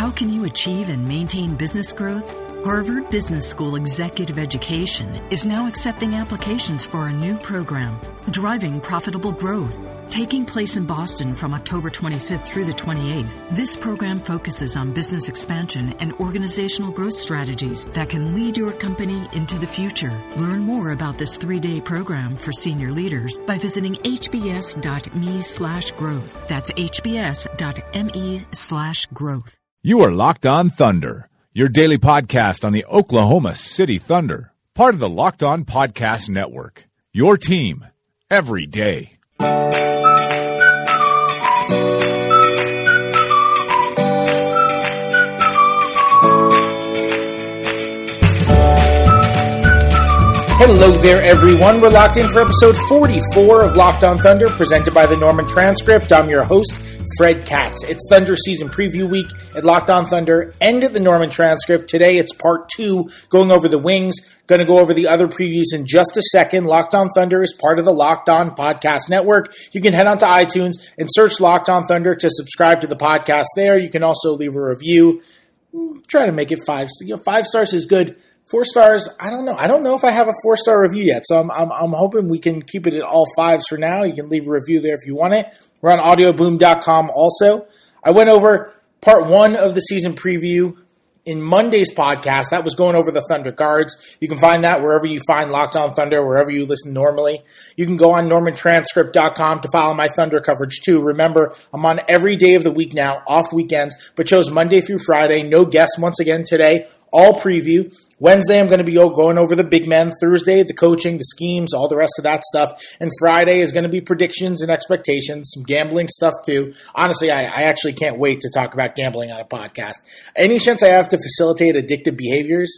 How can you achieve and maintain business growth? Harvard Business School Executive Education is now accepting applications for a new program, Driving Profitable Growth, taking place in Boston from October 25th through the 28th. This program focuses on business expansion and organizational growth strategies that can lead your company into the future. Learn more about this 3-day program for senior leaders by visiting hbs.me/growth. That's hbs.me/growth. You are Locked On Thunder, your daily podcast on the Oklahoma City Thunder, part of the Locked On Podcast Network. Your team every day. Hello there, everyone. We're locked in for episode 44 of Locked On Thunder, presented by the Norman Transcript. I'm your host, Fred Katz. It's Thunder season preview week at Locked On Thunder and at the Norman Transcript. Today it's part 2, going over the Wings. Going to go over the other previews in just a second. Locked On Thunder is part of the Locked On Podcast Network. You can head on to iTunes and search Locked On Thunder to subscribe to the podcast there. You can also leave a review. Try to make it 5. 5 stars is good. 4 stars, I don't know. I don't know if I have a 4-star review yet, so I'm hoping we can keep it at all 5s for now. You can leave a review there if you want it. We're on audioboom.com also. I went over part 1 of the season preview in Monday's podcast. That was going over the Thunder guards. You can find that wherever you find Locked On Thunder, wherever you listen normally. You can go on normantranscript.com to follow my Thunder coverage too. Remember, I'm on every day of the week now, off weekends, but chose Monday through Friday. No guests once again today. All preview. Wednesday, I'm going to be going over the big men. Thursday, the coaching, the schemes, all the rest of that stuff. And Friday is going to be predictions and expectations, some gambling stuff too. Honestly, I actually can't wait to talk about gambling on a podcast. Any chance I have to facilitate addictive behaviors,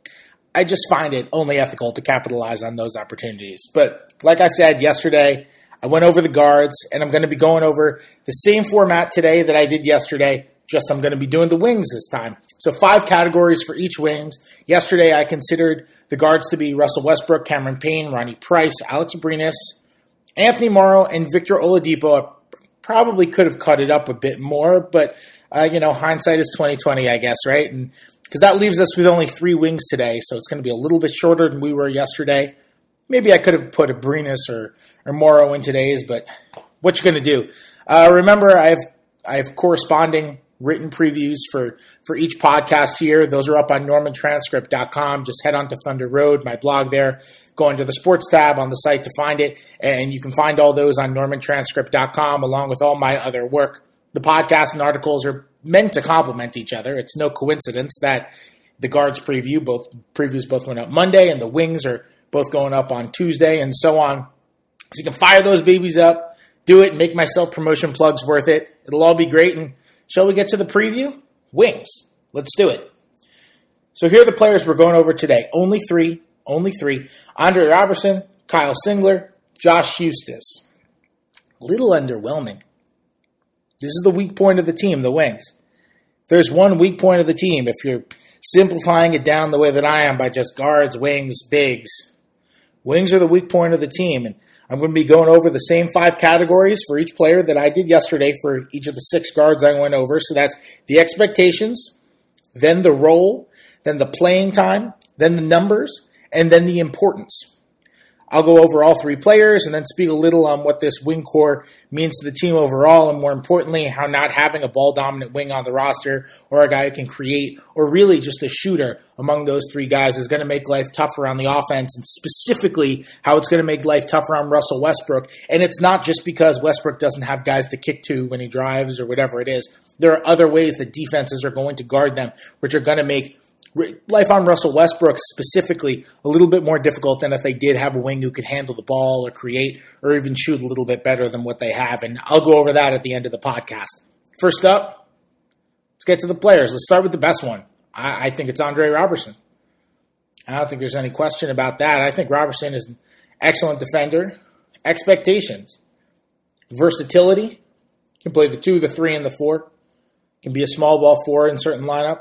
I just find it only ethical to capitalize on those opportunities. But like I said yesterday, I went over the guards, and I'm going to be going over the same format today that I did yesterday. Just I'm going to be doing the wings this time. So 5 categories for each wings. Yesterday, I considered the guards to be Russell Westbrook, Cameron Payne, Ronnie Price, Alex Abrines, Anthony Morrow, and Victor Oladipo. I probably could have cut it up a bit more, but hindsight is 20/20, I guess, right? And because that leaves us with only 3 wings today, so it's going to be a little bit shorter than we were yesterday. Maybe I could have put Abrines or Morrow in today's, but what you going to do? Remember, I have corresponding written previews for each podcast here. Those are up on normantranscript.com. Just head on to Thunder Road, my blog there. Go into the sports tab on the site to find it, and you can find all those on normantranscript.com along with all my other work. The podcast and articles are meant to complement each other. It's no coincidence that the guards previews both went up Monday, and the wings are both going up on Tuesday, and so on. So you can fire those babies up, do it, and make my self-promotion plugs worth it. It'll all be great, and shall we get to the preview? Wings. Let's do it. So here are the players we're going over today. Only three. Andre Robertson, Kyle Singler, Josh Huestis. A little underwhelming. This is the weak point of the team, the wings. There's one weak point of the team. If you're simplifying it down the way that I am by just guards, wings, bigs, wings are the weak point of the team. And I'm going to be going over the same 5 categories for each player that I did yesterday for each of the 6 guards I went over. So that's the expectations, then the role, then the playing time, then the numbers, and then the importance. I'll go over all 3 players and then speak a little on what this wing core means to the team overall, and more importantly, how not having a ball-dominant wing on the roster or a guy who can create or really just a shooter among those 3 guys is going to make life tougher on the offense, and specifically how it's going to make life tougher on Russell Westbrook. And it's not just because Westbrook doesn't have guys to kick to when he drives or whatever it is. There are other ways that defenses are going to guard them, which are going to make life on Russell Westbrook specifically a little bit more difficult than if they did have a wing who could handle the ball or create or even shoot a little bit better than what they have. And I'll go over that at the end of the podcast. First up, let's get to the players. Let's start with the best one. I think it's Andre Robertson. I don't think there's any question about that. I think Robertson is an excellent defender. Expectations. Versatility. Can play the 2, the 3, and the 4. Can be a small ball 4 in certain lineups.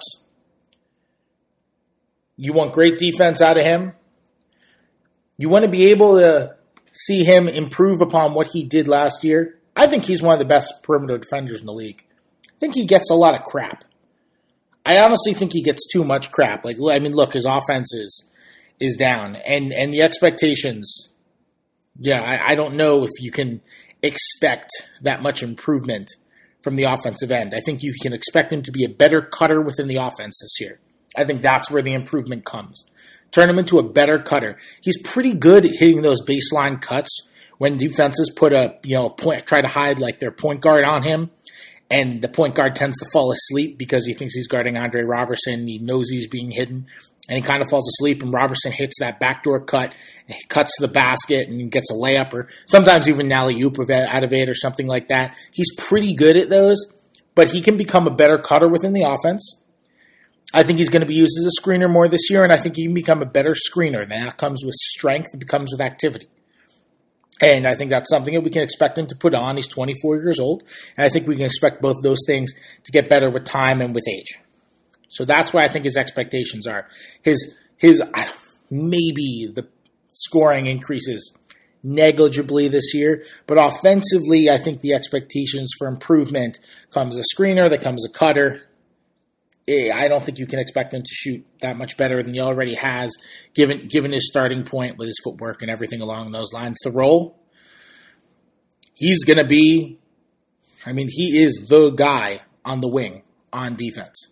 You want great defense out of him. You want to be able to see him improve upon what he did last year. I think he's one of the best perimeter defenders in the league. I think he gets a lot of crap. I honestly think he gets too much crap. Look, his offense is down, and the expectations. Yeah, I don't know if you can expect that much improvement from the offensive end. I think you can expect him to be a better cutter within the offense this year. I think that's where the improvement comes. Turn him into a better cutter. He's pretty good at hitting those baseline cuts when defenses put try to hide like their point guard on him. And the point guard tends to fall asleep because he thinks he's guarding Andre Robertson. He knows he's being hidden. And he kind of falls asleep, and Robertson hits that backdoor cut, and he cuts to the basket and gets a layup, or sometimes even an alley-oop out of it or something like that. He's pretty good at those, but he can become a better cutter within the offense. I think he's going to be used as a screener more this year, and I think he can become a better screener. And that comes with strength. It comes with activity. And I think that's something that we can expect him to put on. He's 24 years old, and I think we can expect both those things to get better with time and with age. So that's why I think his expectations are. Maybe the scoring increases negligibly this year, but offensively, I think the expectations for improvement comes a screener, that comes a cutter. I don't think you can expect him to shoot that much better than he already has, given his starting point with his footwork and everything along those lines. The role, he's going to be, he is the guy on the wing on defense.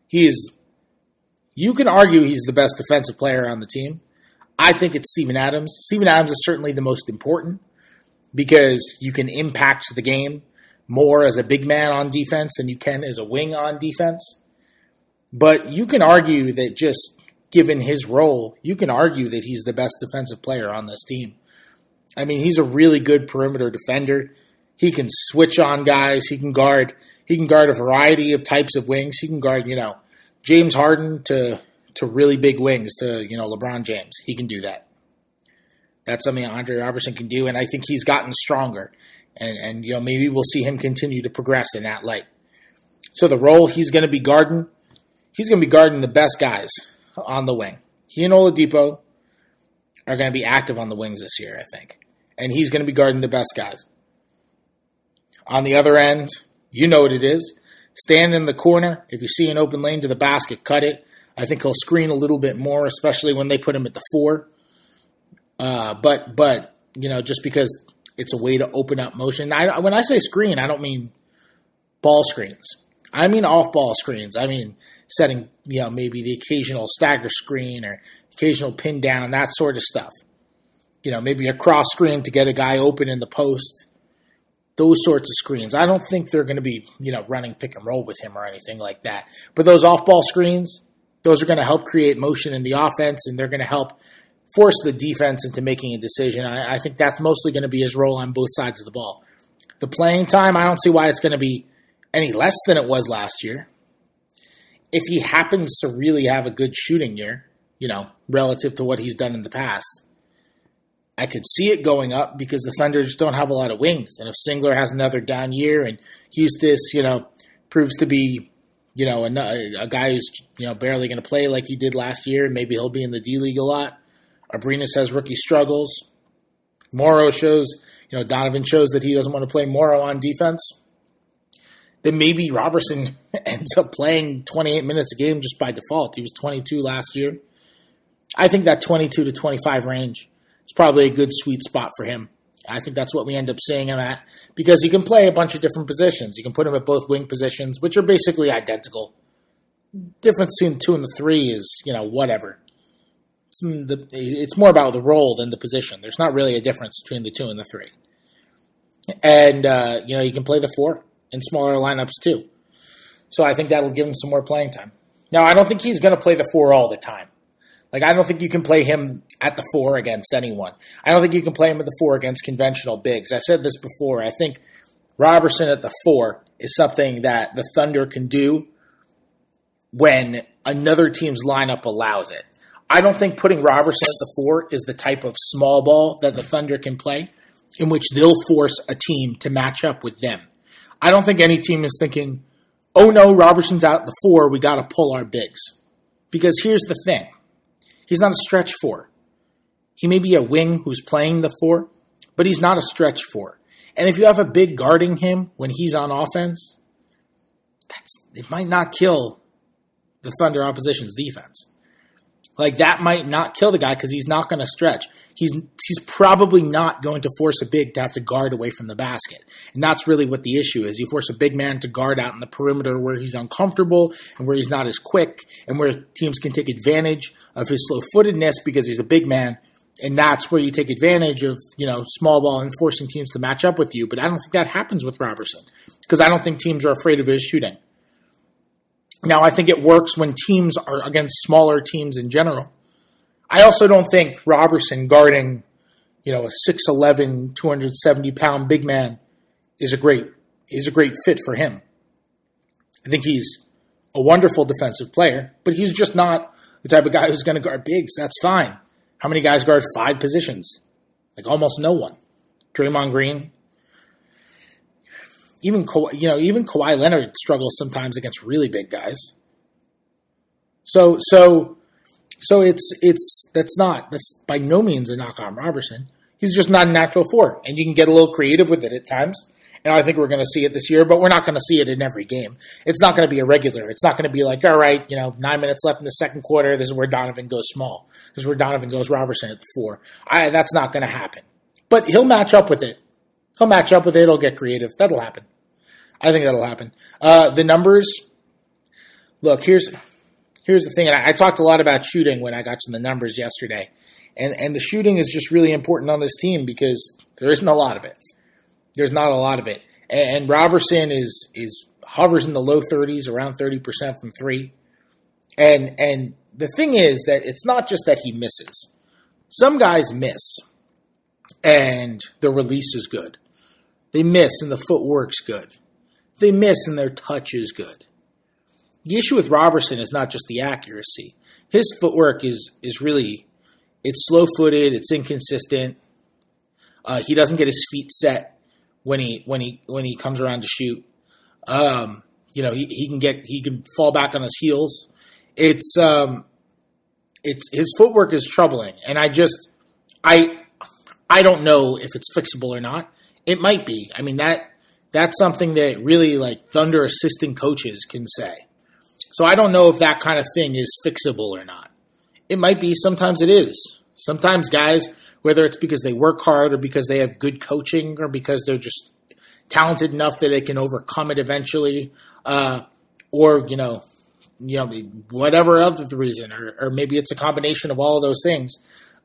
You can argue he's the best defensive player on the team. I think it's Steven Adams. Steven Adams is certainly the most important because you can impact the game more as a big man on defense than you can as a wing on defense. But you can argue that just given his role, you can argue that he's the best defensive player on this team. He's a really good perimeter defender. He can switch on guys. He can guard a variety of types of wings. He can guard, James Harden to really big wings, to, LeBron James. He can do that. That's something Andre Robertson can do, and I think he's gotten stronger. And maybe we'll see him continue to progress in that light. So the role he's going to be guarding the best guys on the wing. He and Oladipo are going to be active on the wings this year, I think. And he's going to be guarding the best guys. On the other end, you know what it is. Stand in the corner. If you see an open lane to the basket, cut it. I think he'll screen a little bit more, especially when they put him at the 4. But just because it's a way to open up motion. When I say screen, I don't mean ball screens. I mean off-ball screens. I mean setting, maybe the occasional stagger screen or occasional pin down, that sort of stuff. Maybe a cross screen to get a guy open in the post. Those sorts of screens. I don't think they're going to be, running pick and roll with him or anything like that. But those off-ball screens, those are going to help create motion in the offense, and they're going to help force the defense into making a decision. I think that's mostly going to be his role on both sides of the ball. The playing time, I don't see why it's going to be any less than it was last year. If he happens to really have a good shooting year, relative to what he's done in the past, I could see it going up because the Thunder just don't have a lot of wings. And if Singler has another down year and Hustis, proves to be, a guy who's, barely going to play like he did last year, and maybe he'll be in the D-League a lot. Abrinas has rookie struggles. Morrow shows, Donovan shows that he doesn't want to play Morrow on defense. Then maybe Robertson ends up playing 28 minutes a game just by default. He was 22 last year. I think that 22 to 25 range is probably a good sweet spot for him. I think that's what we end up seeing him at because he can play a bunch of different positions. You can put him at both wing positions, which are basically identical. Difference between the 2 and the 3 is, whatever. It's more about the role than the position. There's not really a difference between the 2 and the 3. And, you can play the 4 in smaller lineups too. So I think that'll give him some more playing time. Now, I don't think he's going to play the 4 all the time. I don't think you can play him at the 4 against anyone. I don't think you can play him at the 4 against conventional bigs. I've said this before. I think Robertson at the 4 is something that the Thunder can do when another team's lineup allows it. I don't think putting Robertson at the 4 is the type of small ball that the Thunder can play in which they'll force a team to match up with them. I don't think any team is thinking, oh no, Robertson's out at the 4, we got to pull our bigs. Because here's the thing. He's not a stretch 4. He may be a wing who's playing the 4, but he's not a stretch 4. And if you have a big guarding him when he's on offense, it might not kill the Thunder opposition's defense. Like, that might not kill the guy because he's not going to stretch. He's probably not going to force a big to have to guard away from the basket. And that's really what the issue is. You force a big man to guard out in the perimeter where he's uncomfortable and where he's not as quick and where teams can take advantage of his slow-footedness because he's a big man. And that's where you take advantage of, small ball and forcing teams to match up with you. But I don't think that happens with Robertson because I don't think teams are afraid of his shooting. Now, I think it works when teams are against smaller teams in general. I also don't think Robertson guarding, a 6'11", 270-pound big man is a great fit for him. I think he's a wonderful defensive player, but he's just not the type of guy who's going to guard bigs. That's fine. How many guys guard 5 positions? Like almost no one. Draymond Green. Even Kawhi Leonard struggles sometimes against really big guys. So that's by no means a knock on Robertson. He's just not a natural four, and you can get a little creative with it at times. And I think we're going to see it this year, but we're not going to see it in every game. It's not going to be a regular. It's not going to be like, all right, 9 minutes left in the second quarter. This is where Donovan goes small. This is where Donovan goes Robertson at the 4. That's not going to happen. But he'll match up with it. He'll get creative. That'll happen. I think that'll happen. The numbers. Look, here's the thing. And I talked a lot about shooting when I got to the numbers yesterday. And the shooting is just really important on this team because there isn't a lot of it. There's not a lot of it. And Robertson hovers in the low 30s, around 30% from 3. And the thing is that it's not just that he misses. Some guys miss, and the release is good. They miss, and the footwork's good. They miss, and their touch is good. The issue with Robertson is not just the accuracy. His footwork is really, it's slow-footed, it's inconsistent. He doesn't get his feet set when he comes around to shoot. He can fall back on his heels. It's his footwork is troubling, and I don't know if it's fixable or not. It might be. I mean, that's something that really like Thunder assistant coaches can say. So I don't know if that kind of thing is fixable or not. It might be. Sometimes it is. Sometimes guys, whether it's because they work hard or because they have good coaching or because they're just talented enough that they can overcome it eventually, or whatever other reason, or maybe it's a combination of all of those things.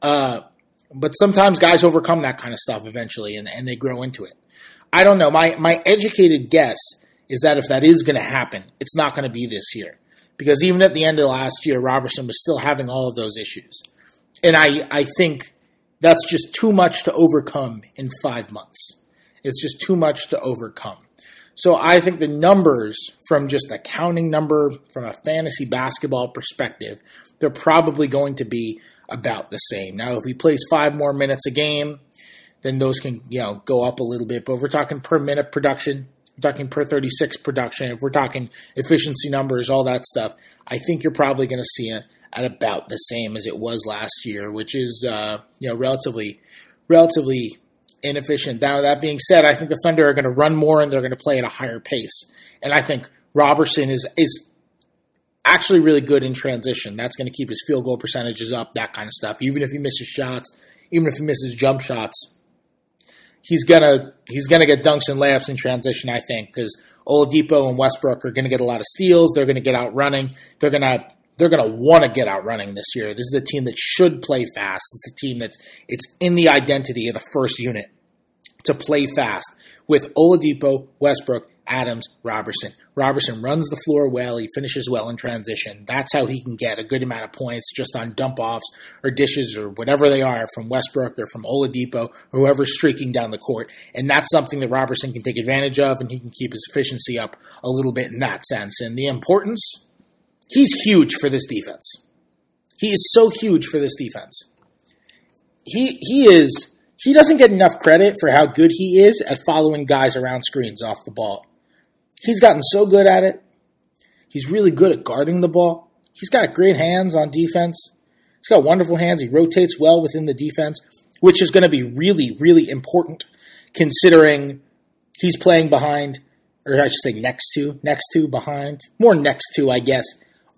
But sometimes guys overcome that kind of stuff eventually, and they grow into it. I don't know. My educated guess is that if that is going to happen, it's not going to be this year. Because even at the end of last year, Robertson was still having all of those issues. And I think that's just too much to overcome in 5 months. It's just too much to overcome. So I think the numbers from just a counting number, from a fantasy basketball perspective, they're probably going to be about the same. Now, if he plays 5 more minutes a game, then those can go up a little bit. But if we're talking per minute production, we're talking per 36 production, if we're talking efficiency numbers, all that stuff, I think you're probably going to see it at about the same as it was last year, which is relatively inefficient. Now, that being said, I think the Thunder are going to run more and they're going to play at a higher pace. And I think Robertson is actually really good in transition. That's going to keep his field goal percentages up, that kind of stuff. Even if he misses shots, even if he misses jump shots, he's gonna get dunks and layups in transition, I think, because Oladipo and Westbrook are going to get a lot of steals. They're going to get out running. They're going to want to get out running this year. This is a team that should play fast. It's a team it's in the identity of the first unit to play fast with Oladipo, Westbrook, Adams, Robertson. Robertson runs the floor well. He finishes well in transition. That's how he can get a good amount of points just on dump-offs or dishes or whatever they are from Westbrook or from Oladipo or whoever's streaking down the court. And that's something that Robertson can take advantage of, and he can keep his efficiency up a little bit in that sense. And the importance, he's huge for this defense. He is so huge for this defense. He doesn't get enough credit for how good he is at following guys around screens off the ball. He's gotten so good at it. He's really good at guarding the ball. He's got great hands on defense. He's got wonderful hands. He rotates well within the defense, which is going to be really, really important considering he's playing behind, or I should say next to, behind, more next to, I guess,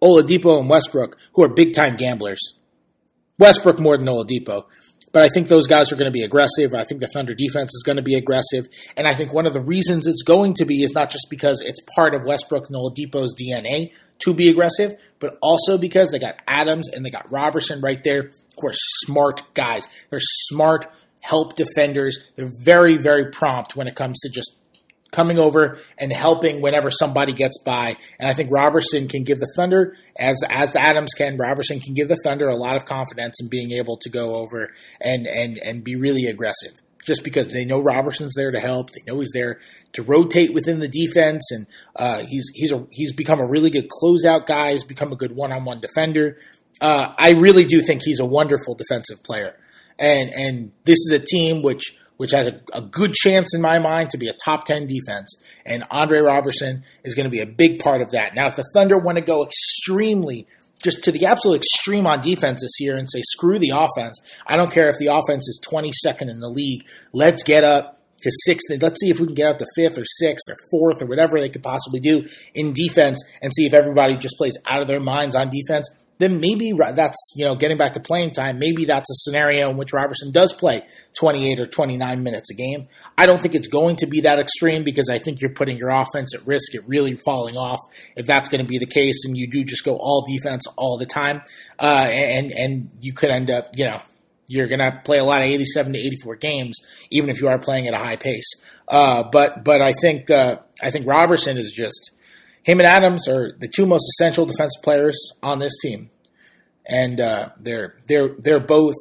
Oladipo and Westbrook, who are big-time gamblers. Westbrook more than Oladipo. But I think those guys are going to be aggressive. I think the Thunder defense is going to be aggressive. And I think one of the reasons it's going to be is not just because it's part of Westbrook and Oladipo's DNA to be aggressive, but also because they got Adams and they got Robertson right there, who are smart guys. They're smart help defenders. They're very, very prompt when it comes to just coming over and helping whenever somebody gets by. And I think Robertson can give the Thunder, as Adams can, Robertson can give the Thunder a lot of confidence in being able to go over and be really aggressive. Just because they know Robertson's there to help. They know he's there to rotate within the defense. And he's become a really good closeout guy. He's become a good one-on-one defender. I really do think he's a wonderful defensive player. And this is a team which has a good chance in my mind to be a top 10 defense. And Andre Robertson is going to be a big part of that. Now, if the Thunder want to go extremely, just to the absolute extreme on defense this year and say, screw the offense, I don't care if the offense is 22nd in the league. Let's get up to 6th. Let's see if we can get up to 5th or 6th or 4th or whatever they could possibly do in defense and see if everybody just plays out of their minds on defense. Then maybe that's, getting back to playing time, maybe that's a scenario in which Robertson does play 28 or 29 minutes a game. I don't think it's going to be that extreme because I think you're putting your offense at risk at really falling off if that's going to be the case and you do just go all defense all the time. And you could end up, you're going to play a lot of 87 to 84 games, even if you are playing at a high pace. But I think Robertson is just, him and Adams are the two most essential defensive players on this team, and they're both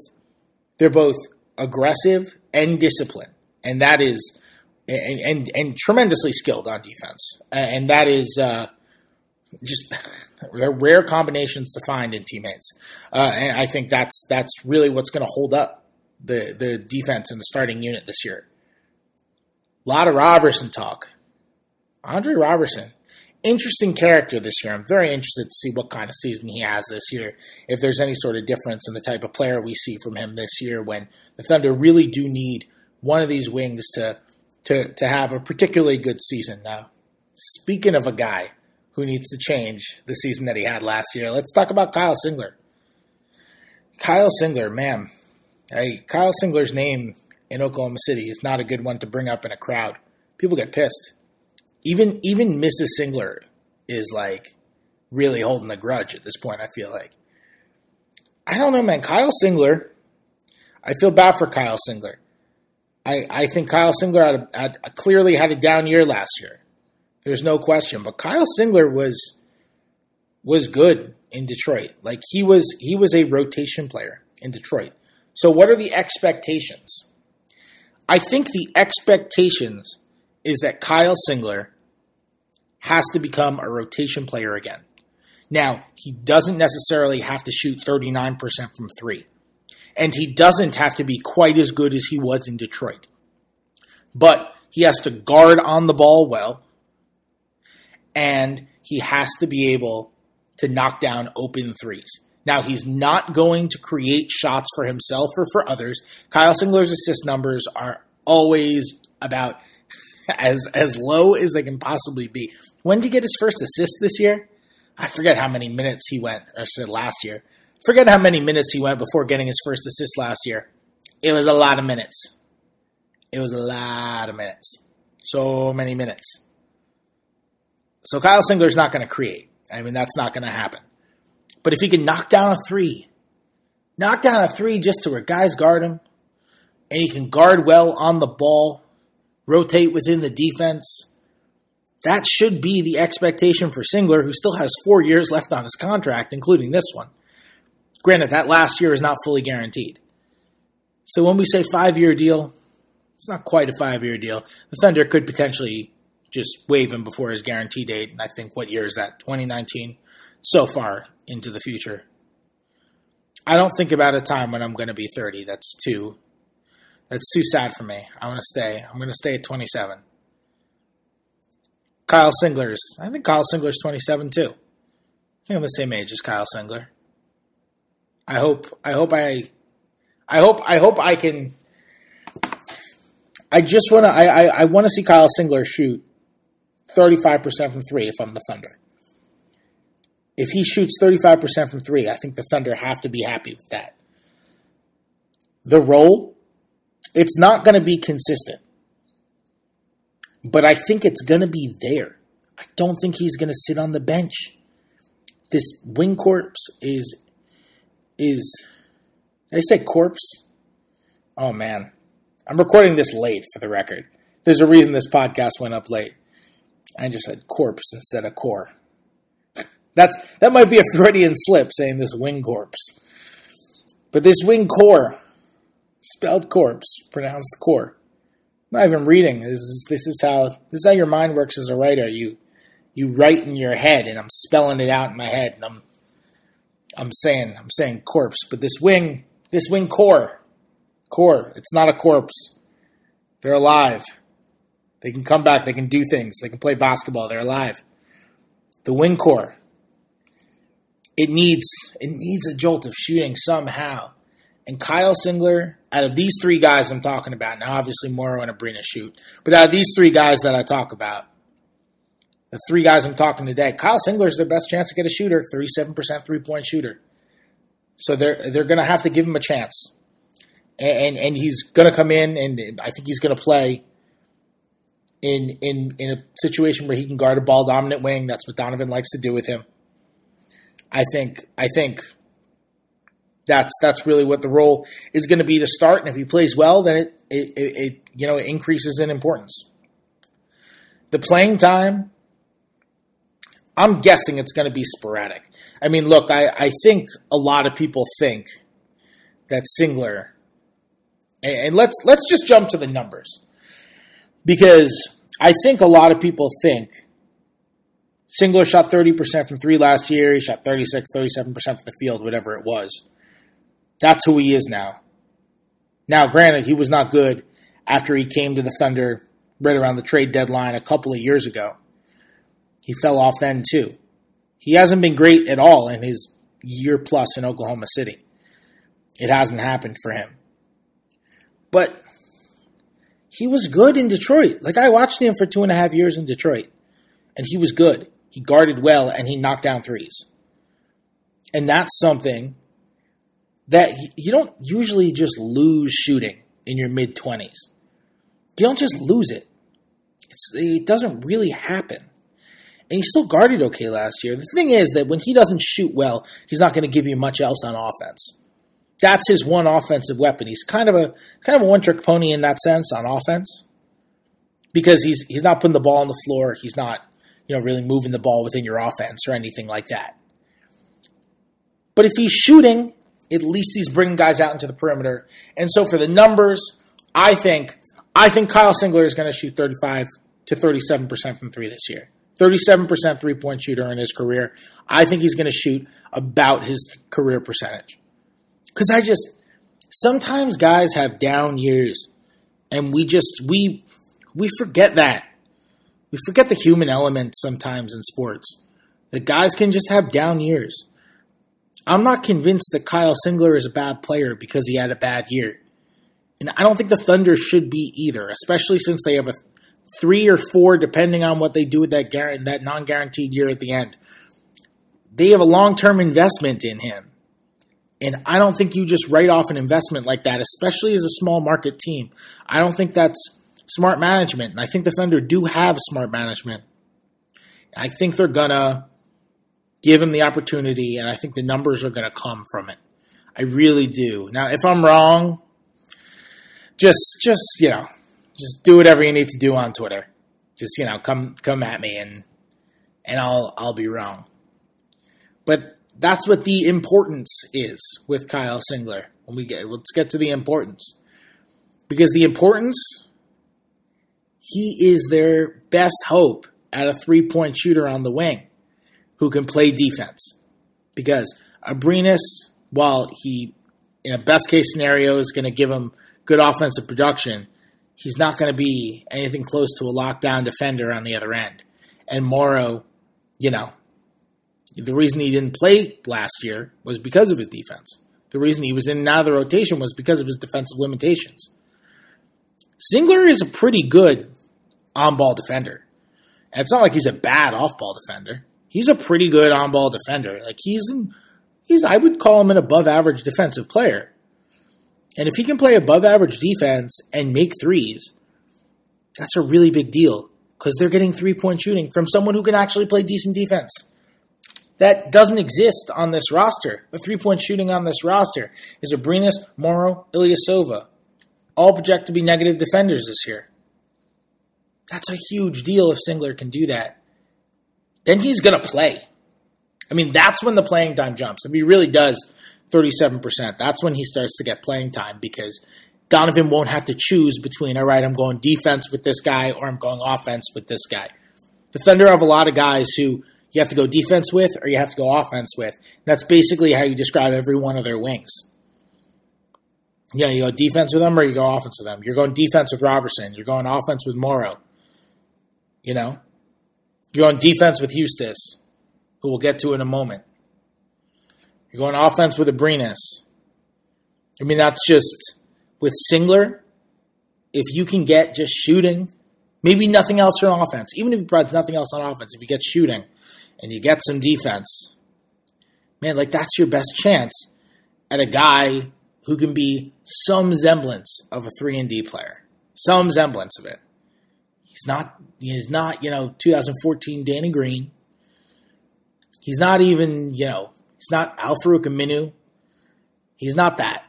aggressive and disciplined, and that is and tremendously skilled on defense, and that is just they're rare combinations to find in teammates, and I think that's really what's going to hold up the defense in the starting unit this year. A lot of Robertson talk. Andre Robertson. Interesting character this year. I'm very interested to see what kind of season he has this year. If there's any sort of difference in the type of player we see from him this year when the Thunder really do need one of these wings to have a particularly good season. Now, speaking of a guy who needs to change the season that he had last year, let's talk about Kyle Singler. Kyle Singler, man. Kyle Singler's name in Oklahoma City is not a good one to bring up in a crowd. People get pissed. Even Mrs. Singler is like really holding a grudge at this point, I feel like. I don't know, man. Kyle Singler, I feel bad for Kyle Singler. I think Kyle Singler clearly had a down year last year. There's no question. But Kyle Singler was good in Detroit. Like he was a rotation player in Detroit. So what are the expectations? I think the expectations is that Kyle Singler has to become a rotation player again. Now, he doesn't necessarily have to shoot 39% from three. And he doesn't have to be quite as good as he was in Detroit. But he has to guard on the ball well. And he has to be able to knock down open threes. Now, he's not going to create shots for himself or for others. Kyle Singler's assist numbers are always about as low as they can possibly be. When did he get his first assist this year? I forget how many minutes he went, or said last year. Forget how many minutes he went before getting his first assist last year. It was a lot of minutes. So many minutes. So Kyle Singler's not going to create. I mean, that's not going to happen. But if he can knock down a three just to where guys guard him, and he can guard well on the ball, rotate within the defense, that should be the expectation for Singler, who still has 4 years left on his contract, including this one. Granted, that last year is not fully guaranteed. So when we say 5-year deal, it's not quite a 5-year deal. The Thunder could potentially just waive him before his guarantee date, and I think, what year is that? 2019? So far into the future. I don't think about a time when I'm going to be 30. That's too sad for me. I'm going to stay at 27. I think Kyle Singler's 27 too. I think I'm the same age as Kyle Singler. I hope I can. I want to see Kyle Singler shoot 35% from three if I'm the Thunder. If he shoots 35% from three, I think the Thunder have to be happy with that. The role, it's not going to be consistent. But I think it's going to be there. I don't think he's going to sit on the bench. This wing corpse is did I say corpse? Oh, man. I'm recording this late for the record. There's a reason this podcast went up late. I just said corpse instead of core. That might be a Freudian slip saying this wing corpse. But this wing core, spelled corpse, pronounced core. I'm not even reading. This is how your mind works as a writer. You write in your head, and I'm spelling it out in my head, and I'm saying corpse. But this wing core, it's not a corpse. They're alive. They can come back. They can do things. They can play basketball. They're alive. The wing core. It needs a jolt of shooting somehow. And Kyle Singler, out of these three guys I'm talking about, now obviously Morrow and Abrina shoot, but out of these three guys that I talk about, the three guys I'm talking today, Kyle Singler is their best chance to get a shooter, 37% three-point shooter. So they're going to have to give him a chance. And he's going to come in, and I think he's going to play in a situation where he can guard a ball-dominant wing. That's what Donovan likes to do with him. I think that's really what the role is going to be to start. And if he plays well, then it increases in importance. The playing time, I'm guessing it's going to be sporadic. I mean, look, I think a lot of people think that Singler, and let's just jump to the numbers, because I think a lot of people think Singler shot 30% from three last year. He shot 36, 37% from the field, whatever it was. That's who he is now. Now, granted, he was not good after he came to the Thunder right around the trade deadline a couple of years ago. He fell off then, too. He hasn't been great at all in his year plus in Oklahoma City. It hasn't happened for him. But he was good in Detroit. Like, I watched him for 2.5 years in Detroit, and he was good. He guarded well, and he knocked down threes. And that's something that you don't usually just lose shooting in your mid-20s. You don't just lose it. It doesn't really happen. And he still guarded okay last year. The thing is that when he doesn't shoot well, he's not going to give you much else on offense. That's his one offensive weapon. He's kind of a one-trick pony in that sense on offense, because he's not putting the ball on the floor. He's not really moving the ball within your offense or anything like that. But if he's shooting, at least he's bringing guys out into the perimeter. And so for the numbers, I think Kyle Singler is going to shoot 35 to 37% from three this year. 37% three-point shooter in his career. I think he's going to shoot about his career percentage. Because sometimes guys have down years, and we forget that. We forget the human element sometimes in sports. That guys can just have down years. I'm not convinced that Kyle Singler is a bad player because he had a bad year. And I don't think the Thunder should be either, especially since they have a 3 or 4, depending on what they do with that non-guaranteed year at the end. They have a long-term investment in him. And I don't think you just write off an investment like that, especially as a small market team. I don't think that's smart management. And I think the Thunder do have smart management. I think they're going to give him the opportunity, and I think the numbers are going to come from it. I really do. Now, if I'm wrong, just do whatever you need to do on Twitter. Just, come at me and I'll be wrong. But that's what the importance is with Kyle Singler. Let's get to the importance. Because the importance, he is their best hope at a three-point shooter on the wing who can play defense. Because Abrines, while he, in a best-case scenario, is going to give him good offensive production, he's not going to be anything close to a lockdown defender on the other end. And Morrow, the reason he didn't play last year was because of his defense. The reason he was in and out of the rotation was because of his defensive limitations. Singler is a pretty good on-ball defender. And it's not like he's a bad off-ball defender. He's a pretty good on-ball defender. Like he's I would call him an above-average defensive player. And if he can play above-average defense and make threes, that's a really big deal because they're getting three-point shooting from someone who can actually play decent defense. That doesn't exist on this roster. The three-point shooting on this roster is Abrines, Morrow, Ilyasova, all project to be negative defenders this year. That's a huge deal if Singler can do that. Then he's going to play. I mean, that's when the playing time jumps. If he really does 37%, that's when he starts to get playing time because Donovan won't have to choose between, all right, I'm going defense with this guy or I'm going offense with this guy. The Thunder have a lot of guys who you have to go defense with or you have to go offense with. That's basically how you describe every one of their wings. Yeah, you go defense with them or you go offense with them. You're going defense with Robertson. You're going offense with Morrow. You know? You're going defense with Eustace, who we'll get to in a moment. You're going offense with Abrines. I mean, that's just, with Singler, if you can get just shooting, maybe nothing else from offense, even if he provides nothing else on offense, if you get shooting and you get some defense, man, like that's your best chance at a guy who can be some semblance of a 3-and-D player. Some semblance of it. He's not, 2014 Danny Green. He's not even, he's not Al-Farouq Aminu. He's not that.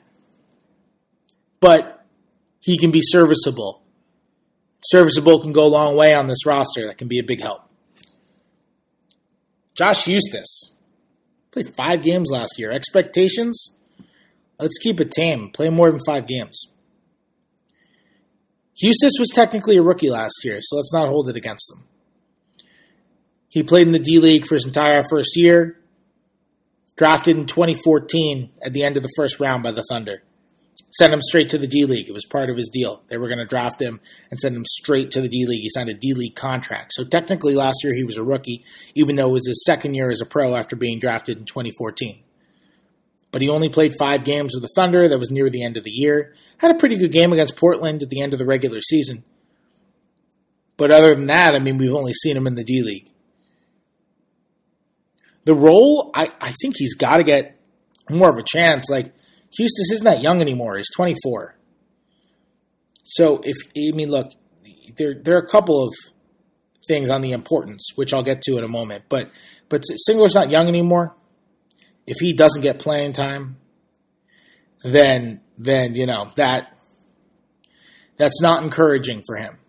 But he can be serviceable. Serviceable can go a long way on this roster. That can be a big help. Josh Eustace played 5 games last year. Expectations? Let's keep it tame. Play more than 5 games. Eustace was technically a rookie last year, so let's not hold it against him. He played in the D-League for his entire first year. Drafted in 2014 at the end of the first round by the Thunder. Sent him straight to the D-League. It was part of his deal. They were going to draft him and send him straight to the D-League. He signed a D-League contract. So technically last year he was a rookie, even though it was his second year as a pro after being drafted in 2014. But he only played 5 games with the Thunder. That was near the end of the year. Had a pretty good game against Portland at the end of the regular season. But other than that, I mean, we've only seen him in the D-League. The role, I think he's got to get more of a chance. Like, Eustace isn't that young anymore. He's 24. So, look, there are a couple of things on the importance, which I'll get to in a moment. But Singler's not young anymore. If he doesn't get playing time, then that's not encouraging for him.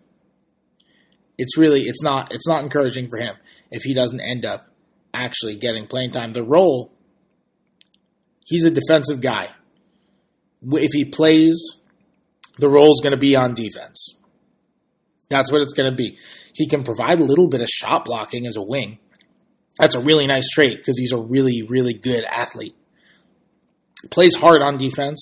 It's not encouraging for him if he doesn't end up actually getting playing time. The role, he's a defensive guy. If he plays, the role's going to be on defense. That's what it's going to be. He can provide a little bit of shot blocking as a wing. That's a really nice trait because he's a really, really good athlete. Plays hard on defense.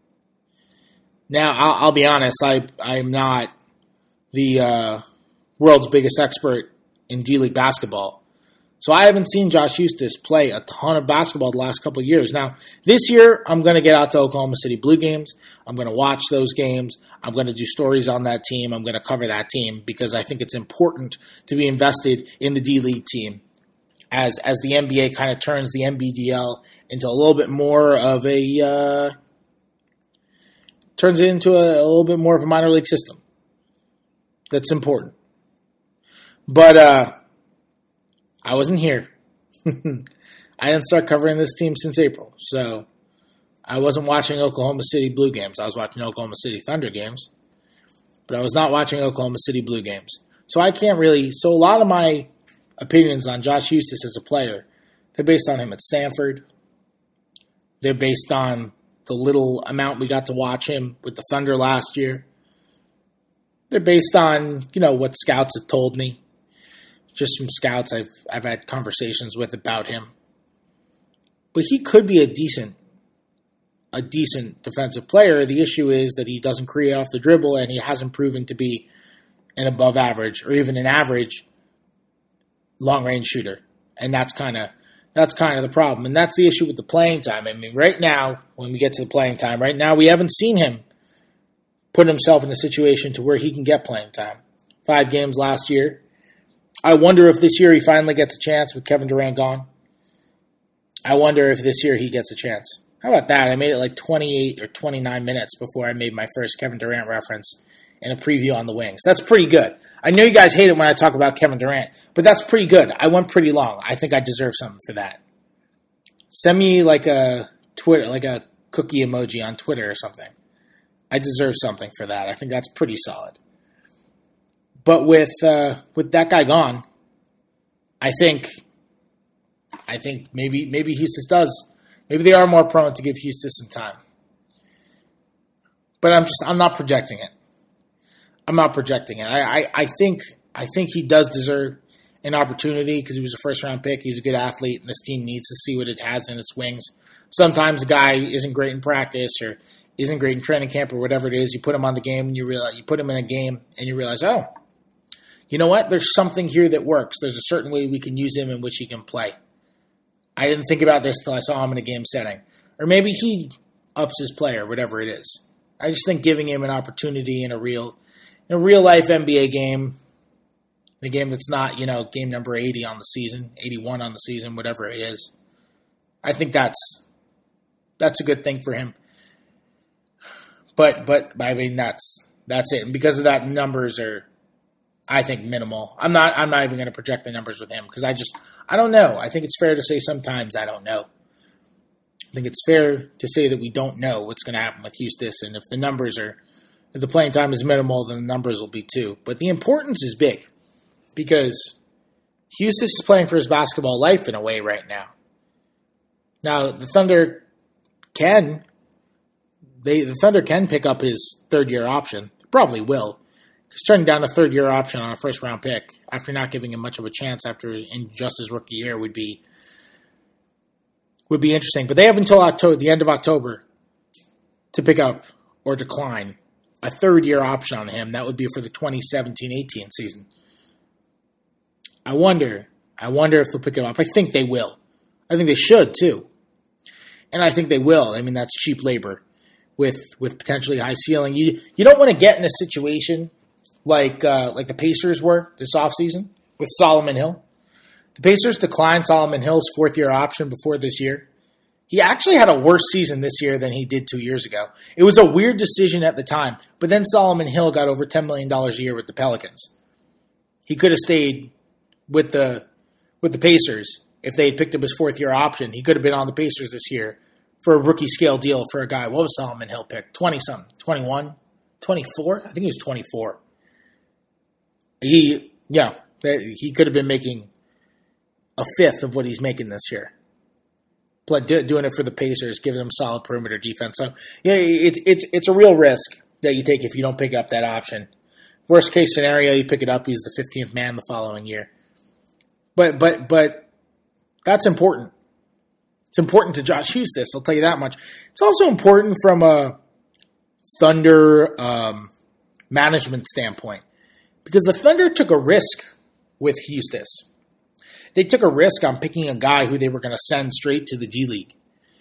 Now, I'll be honest, I'm not the world's biggest expert in D-League basketball. So I haven't seen Josh Eustace play a ton of basketball the last couple of years. Now, this year, I'm going to get out to Oklahoma City Blue games. I'm going to watch those games. I'm going to do stories on that team. I'm going to cover that team because I think it's important to be invested in the D-League team. As the NBA kind of turns the NBDL into a little bit more of a turns it into a little bit more of a minor league system. That's important. But I wasn't here. I didn't start covering this team since April, so I wasn't watching Oklahoma City Blue games. I was watching Oklahoma City Thunder games, but I was not watching Oklahoma City Blue games. So I can't really. So a lot of my opinions on Josh Eustace as a player, they're based on him at Stanford. They're based on the little amount we got to watch him with the Thunder last year. They're based on, what scouts have told me. Just from scouts I've had conversations with about him. But he could be a decent defensive player. The issue is that he doesn't create off the dribble and he hasn't proven to be an above average or even an average long-range shooter, and that's kind of the problem, and that's the issue with the playing time. I mean, right now, when we get to the playing time, right now we haven't seen him put himself in a situation to where he can get playing time. 5 games last year, I wonder if this year he finally gets a chance with Kevin Durant gone. I wonder if this year he gets a chance. How about that? I made it like 28 or 29 minutes before I made my first Kevin Durant reference in a preview on the Wings. That's pretty good. I know you guys hate it when I talk about Kevin Durant, but that's pretty good. I went pretty long. I think I deserve something for that. Send me like a Twitter, like a cookie emoji on Twitter or something. I deserve something for that. I think that's pretty solid. But with that guy gone, I think maybe Houston does. Maybe they are more prone to give Houston some time. But I'm not projecting it. I think he does deserve an opportunity because he was a first-round pick. He's a good athlete, and this team needs to see what it has in its wings. Sometimes a guy isn't great in practice or isn't great in training camp or whatever it is. You put him on the game, and you put him in a game, and you realize, oh, you know what? There's something here that works. There's a certain way we can use him in which he can play. I didn't think about this until I saw him in a game setting. Or maybe he ups his play or whatever it is. I just think giving him an opportunity in a real-life NBA game, in a game that's not, game number 80 on the season, 81 on the season, whatever it is, I think that's a good thing for him. But I mean, that's it. And because of that, numbers are, I think, minimal. I'm not even going to project the numbers with him because I don't know. I think it's fair to say sometimes I don't know. I think it's fair to say that we don't know what's going to happen with Houston, and if the playing time is minimal, then the numbers will be too. But the importance is big because Houston is playing for his basketball life in a way right now. Now the Thunder can pick up his third-year option. They probably will. Because turning down a third-year option on a first-round pick after not giving him much of a chance in just his rookie year would be interesting. But they have until the end of October to pick up or decline a third-year option on him. That would be for the 2017-18 season. I wonder if they'll pick him up. I think they will. I think they should, too. And I think they will. I mean, that's cheap labor with potentially high ceiling. You don't want to get in a situation like the Pacers were this offseason with Solomon Hill. The Pacers declined Solomon Hill's fourth-year option before this year. He actually had a worse season this year than he did 2 years ago. It was a weird decision at the time, but then Solomon Hill got over $10 million a year with the Pelicans. He could have stayed with the Pacers if they had picked up his fourth-year option. He could have been on the Pacers this year for a rookie-scale deal for a guy. What was Solomon Hill picked? 20-something? 21? 24? I think he was 24. He could have been making a fifth of what he's making this year. Doing it for the Pacers, giving them solid perimeter defense. So, yeah, it's a real risk that you take if you don't pick up that option. Worst case scenario, you pick it up, he's the 15th man the following year. But that's important. It's important to Josh Houston, I'll tell you that much. It's also important from a Thunder management standpoint. Because the Thunder took a risk with Houston. They took a risk on picking a guy who they were going to send straight to the D League.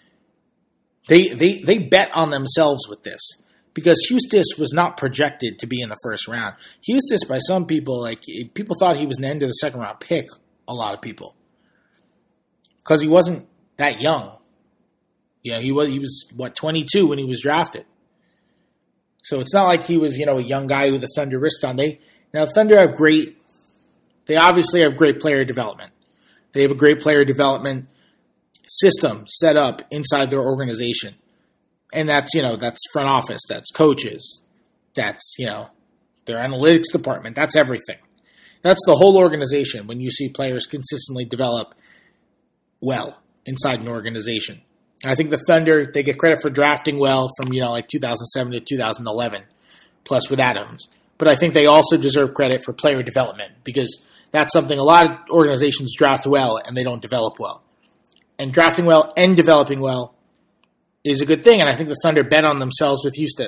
They bet on themselves with this because Houston was not projected to be in the first round. Houston, by some people, people thought he was an end of the second round pick. A lot of people, because he wasn't that young. He was 22 when he was drafted. So it's not like he was a young guy who the Thunder risked on. Thunder they obviously have great player development. They have a great player development system set up inside their organization. And that's front office, that's coaches, that's, their analytics department, that's everything. That's the whole organization when you see players consistently develop well inside an organization. I think the Thunder, they get credit for drafting well from, 2007 to 2011, plus with Adams. But I think they also deserve credit for player development because that's something a lot of organizations draft well and they don't develop well. And drafting well and developing well is a good thing, and I think the Thunder bet on themselves with Houston.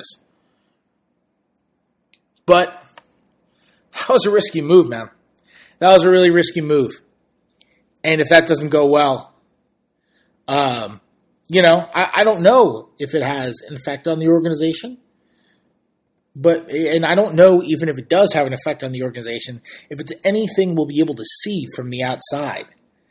But that was a risky move, man. That was a really risky move. And if that doesn't go well, I don't know if it has an effect on the organization. and I don't know even if it does have an effect on the organization, if it's anything we'll be able to see from the outside.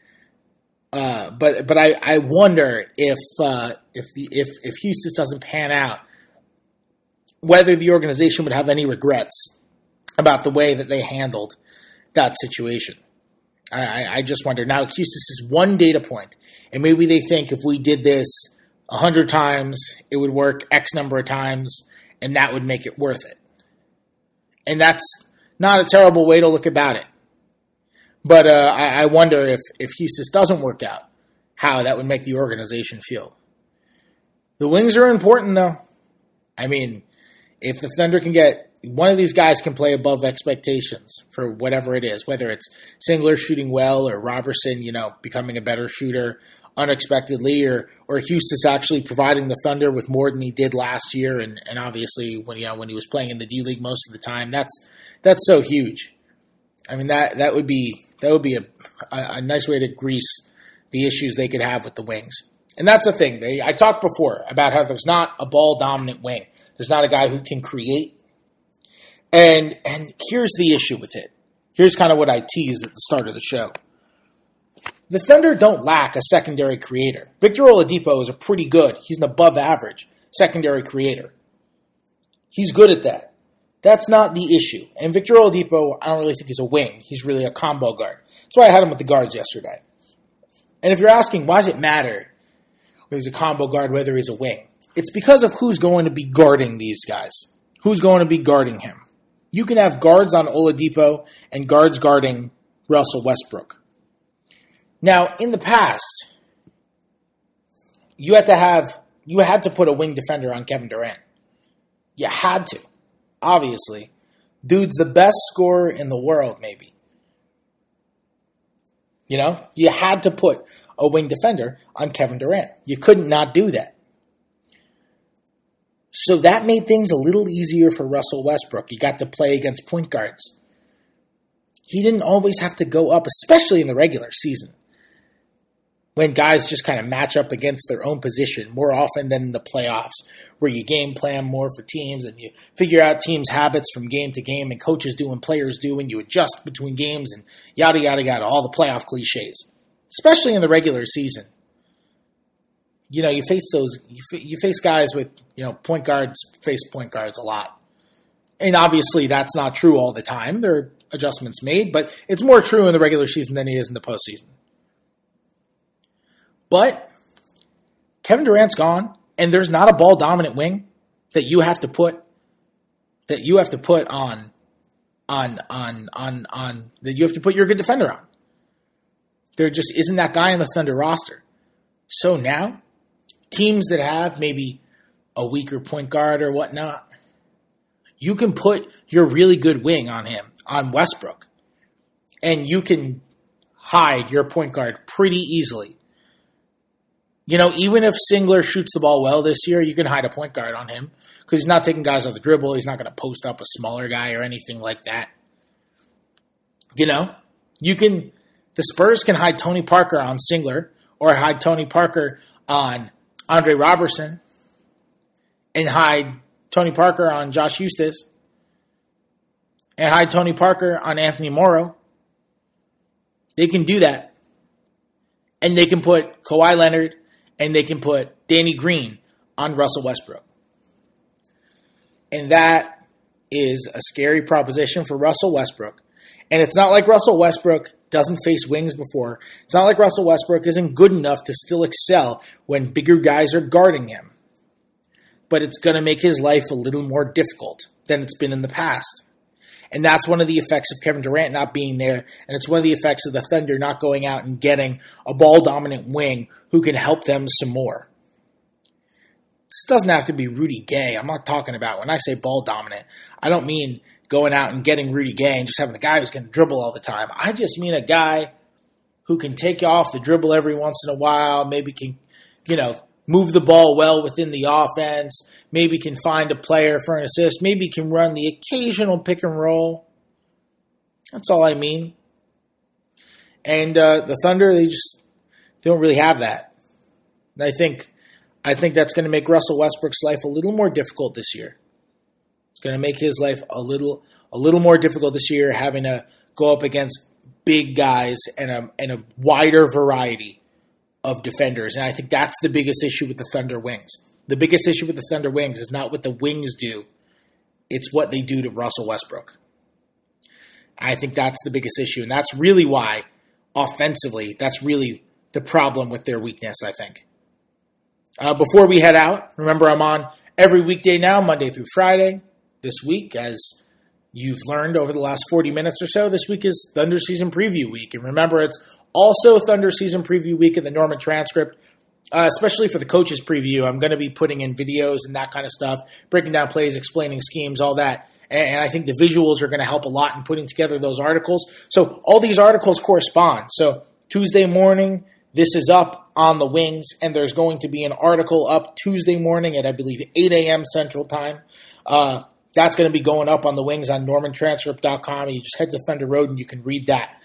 But I wonder if Houston doesn't pan out, whether the organization would have any regrets about the way that they handled that situation. I just wonder. Now, Houston is one data point, and maybe they think if we did this 100 times, it would work X number of times, and that would make it worth it. And that's not a terrible way to look about it. But I wonder if Houston doesn't work out, how that would make the organization feel. The Wings are important, though. I mean, if the Thunder can get one of these guys can play above expectations for whatever it is, whether it's Singler shooting well or Robertson, becoming a better shooter unexpectedly, or Houston's actually providing the Thunder with more than he did last year, and obviously when he was playing in the D League most of the time, that's so huge. I mean that would be a nice way to grease the issues they could have with the Wings. And that's the thing. I talked before about how there's not a ball dominant wing. There's not a guy who can create. And here's the issue with it. Here's kind of what I teased at the start of the show. The Thunder don't lack a secondary creator. Victor Oladipo is a pretty good, he's an above average secondary creator. He's good at that. That's not the issue. And Victor Oladipo, I don't really think he's a wing. He's really a combo guard. That's why I had him with the guards yesterday. And if you're asking, why does it matter whether he's a combo guard, whether he's a wing? It's because of who's going to be guarding these guys. Who's going to be guarding him? You can have guards on Oladipo and guards guarding Russell Westbrook. Now, in the past, you had to put a wing defender on Kevin Durant. You had to. Obviously. Dude's the best scorer in the world, maybe. You had to put a wing defender on Kevin Durant. You couldn't not do that. So that made things a little easier for Russell Westbrook. He got to play against point guards. He didn't always have to go up, especially in the regular season, when guys just kind of match up against their own position more often than in the playoffs, where you game plan more for teams and you figure out teams' habits from game to game, and coaches do and players do, and you adjust between games and yada, yada, yada, all the playoff cliches, especially in the regular season. You face guys with, point guards face point guards a lot. And obviously that's not true all the time. There are adjustments made, but it's more true in the regular season than it is in the postseason. But Kevin Durant's gone, and there's not a ball dominant wing that you have to put on that you have to put your good defender on. There just isn't that guy on the Thunder roster. So now, teams that have maybe a weaker point guard or whatnot, you can put your really good wing on him, on Westbrook, and you can hide your point guard pretty easily. Even if Singler shoots the ball well this year, you can hide a point guard on him because he's not taking guys off the dribble. He's not going to post up a smaller guy or anything like that. The Spurs can hide Tony Parker on Singler or hide Tony Parker on Andre Robertson and hide Tony Parker on Josh Eustace and hide Tony Parker on Anthony Morrow. They can do that. And they can put Kawhi Leonard and they can put Danny Green on Russell Westbrook. And that is a scary proposition for Russell Westbrook. And it's not like Russell Westbrook doesn't face wings before. It's not like Russell Westbrook isn't good enough to still excel when bigger guys are guarding him. But it's going to make his life a little more difficult than it's been in the past. And that's one of the effects of Kevin Durant not being there. And it's one of the effects of the Thunder not going out and getting a ball-dominant wing who can help them some more. This doesn't have to be Rudy Gay. I'm not talking about, when I say ball-dominant, I don't mean going out and getting Rudy Gay and just having a guy who's going to dribble all the time. I just mean a guy who can take you off the dribble every once in a while, maybe can, move the ball well within the offense, maybe can find a player for an assist, maybe can run the occasional pick and roll. That's all I mean. And the Thunder, they don't really have that. And I think that's going to make Russell Westbrook's life a little more difficult this year. It's going to make his life a little more difficult this year, having to go up against big guys and a wider variety of defenders. And I think that's the biggest issue with the Thunder wings. The biggest issue with the Thunder wings is not what the wings do. It's what they do to Russell Westbrook. I think that's the biggest issue. And that's really why, offensively, that's really the problem with their weakness, I think. Before we head out, remember I'm on every weekday now, Monday through Friday. This week, as you've learned over the last 40 minutes or so, this week is Thunder Season Preview Week. And remember, it's also Thunder Season Preview Week in the Norman Transcript, especially for the coaches preview. I'm going to be putting in videos and that kind of stuff, breaking down plays, explaining schemes, all that. And I think the visuals are going to help a lot in putting together those articles. So all these articles correspond. So Tuesday morning, this is up on the wings, and there's going to be an article up Tuesday morning at, I believe, 8 a.m. Central Time. That's going to be going up on the wings on normantranscript.com. You just head to Thunder Road and you can read that.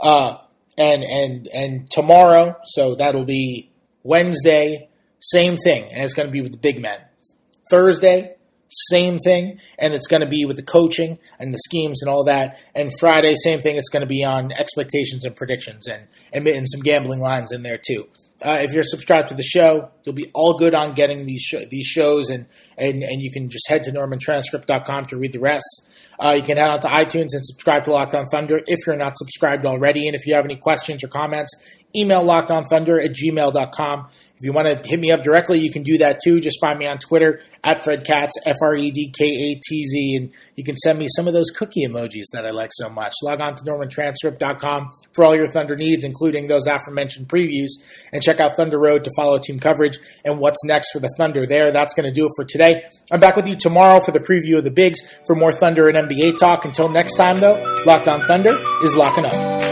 And tomorrow, so that'll be Wednesday, same thing, and it's going to be with the big men. Thursday, same thing, and it's going to be with the coaching and the schemes and all that. And Friday, same thing, it's going to be on expectations and predictions and some gambling lines in there too. If you're subscribed to the show, you'll be all good on getting these shows, and you can just head to normantranscript.com to read the rest. You can head on to iTunes and subscribe to Locked On Thunder if you're not subscribed already. And if you have any questions or comments, email lockedonthunder@gmail.com. If you want to hit me up directly, you can do that too. Just find me on Twitter at FredKatz, FredKatz, and you can send me some of those cookie emojis that I like so much. Log on to normantranscript.com for all your Thunder needs, including those aforementioned previews, and check out Thunder Road to follow team coverage and what's next for the Thunder there. That's going to do it for today. I'm back with you tomorrow for the preview of the Bigs for more Thunder and NBA talk. Until next time, though, Locked On Thunder is locking up.